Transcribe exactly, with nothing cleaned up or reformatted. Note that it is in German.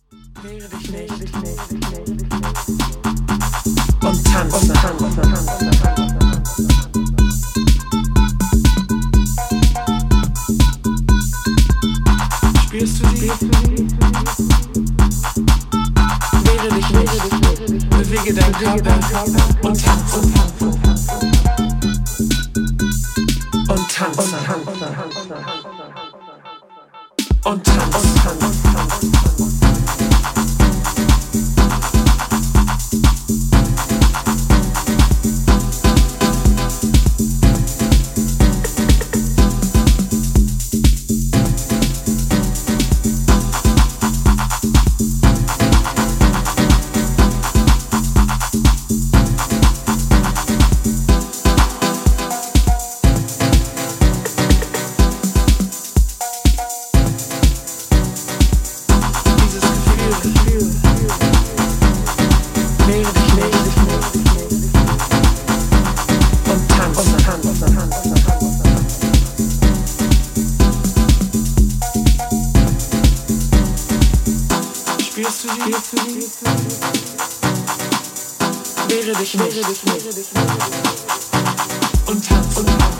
Wehre dich nicht und tanze. Spürst du sie? Wehre dich nicht, bewege deinen Körper und tanze. Und tanze. Und tanze. Spürst du sie? Wehre dich nicht und tanze.